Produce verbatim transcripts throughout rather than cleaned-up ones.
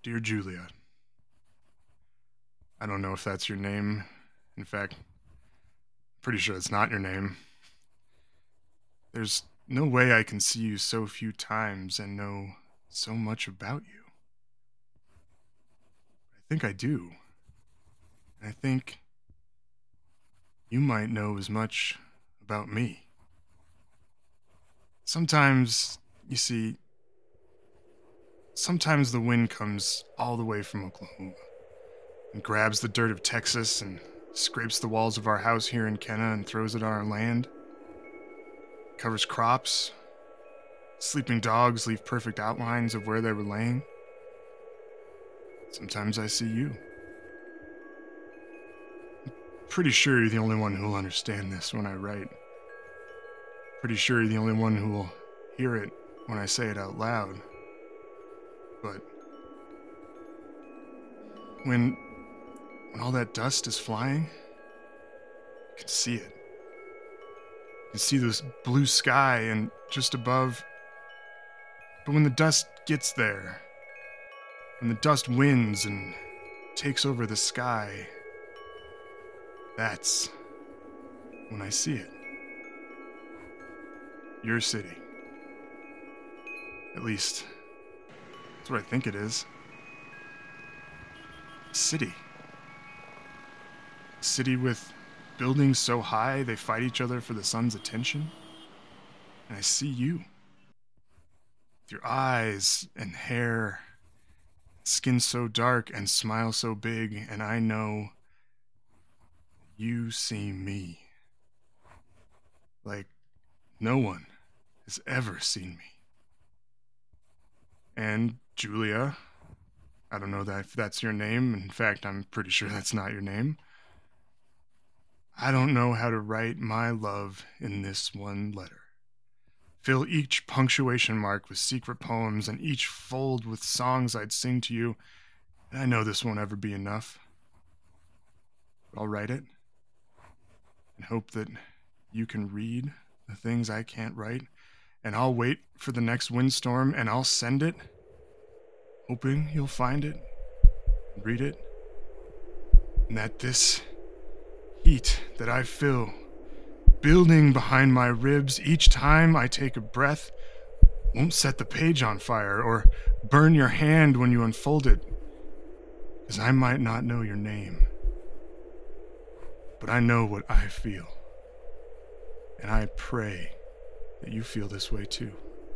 Dear Julia, I don't know if that's your name. In fact, pretty sure it's not your name. There's no way I can see you so few times and know so much about you. I think I do. And I think you might know as much about me. Sometimes, you see, sometimes the wind comes all the way from Oklahoma and grabs the dirt of Texas and scrapes the walls of our house here in Kenna and throws it on our land. Covers crops. Sleeping dogs leave perfect outlines of where they were laying. Sometimes I see you. I'm pretty sure you're the only one who will understand this when I write. Pretty sure you're the only one who will hear it when I say it out loud. But when when all that dust is flying, you can see it. You can see this blue sky and just above. But when the dust gets there, when the dust wins and takes over the sky, that's when I see it. Your city. At least, that's what I think it is. A city. A city with buildings so high they fight each other for the sun's attention. And I see you. With your eyes and hair, skin so dark and smile so big, and I know you see me. Like no one has ever seen me. And Julia, I don't know that if that's your name. In fact, I'm pretty sure that's not your name. I don't know how to write my love in this one letter. Fill each punctuation mark with secret poems and each fold with songs I'd sing to you. And I know this won't ever be enough. But I'll write it and hope that you can read the things I can't write. And I'll wait for the next windstorm and I'll send it, hoping you'll find it, read it, and that this heat that I feel building behind my ribs each time I take a breath won't set the page on fire or burn your hand when you unfold it, because I might not know your name, but I know what I feel, and I pray that you feel this way too.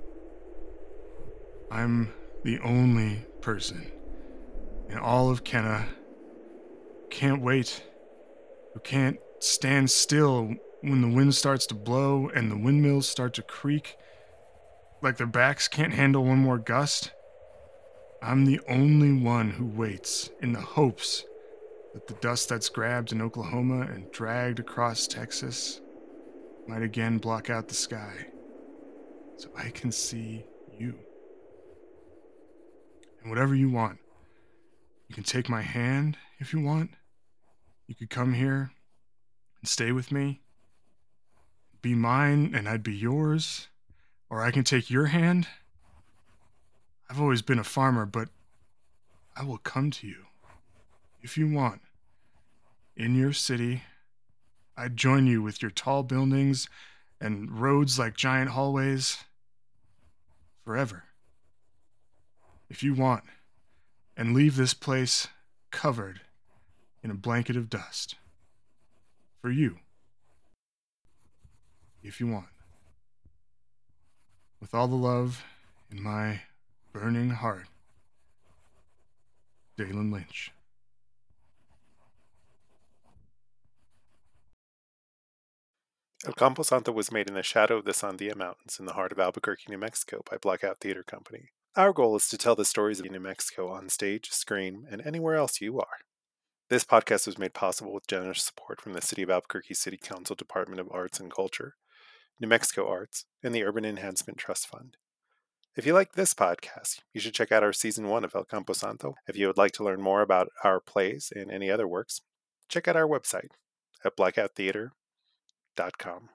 I'm the only person in all of Kenna who can't wait, who can't stand still when the wind starts to blow and the windmills start to creak like their backs can't handle one more gust. I'm the only one who waits in the hopes that the dust that's grabbed in Oklahoma and dragged across Texas might again block out the sky so I can see you. And whatever you want, you can take my hand if you want. You could come here and stay with me, be mine, and I'd be yours. Or I can take your hand. I've always been a farmer, but I will come to you if you want. In your city, I'd join you with your tall buildings and roads like giant hallways forever. If you want, and leave this place covered in a blanket of dust. For you. If you want. With all the love in my burning heart, Dalen Lynch. El Camposanto was made in the shadow of the Sandia Mountains in the heart of Albuquerque, New Mexico by Blackout Theater Company. Our goal is to tell the stories of New Mexico on stage, screen, and anywhere else you are. This podcast was made possible with generous support from the City of Albuquerque City Council Department of Arts and Culture, New Mexico Arts, and the Urban Enhancement Trust Fund. If you like this podcast, you should check out our season one of El Camposanto. If you would like to learn more about our plays and any other works, check out our website at blackout theater dot com.